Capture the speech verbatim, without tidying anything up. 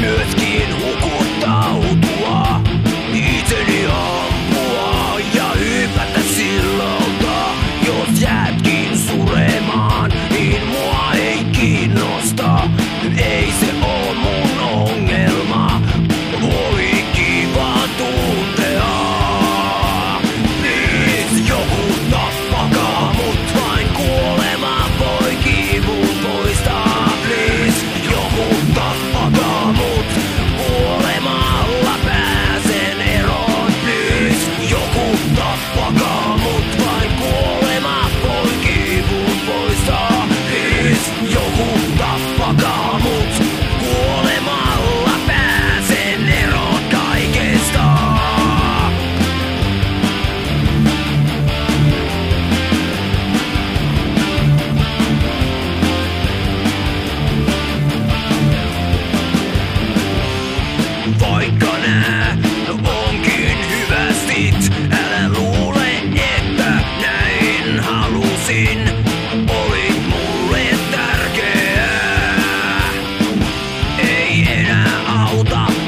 myöskin hukuttautua, itseni ampua ja hypätä sillalta. Jos jäätkin suremaan, niin mua ei kiinnosta. Ei se oo mun ongelma, voi kiva tuntea. Please, joku tappakaa mut, vain kuolema voi kivun poistaa. Please, joku tappakaa mut, kuolemalla pääsen eroon. Please, joku tappakaa mut, vain kuolema voi kivun poistaa. Please, joku tappakaa mut, kuolemalla pääsen eroon kaikesta. Vaikka nää onkin hyvästit, älä luule, että näin halusin. Olit mulle tärkeä, ei enää auta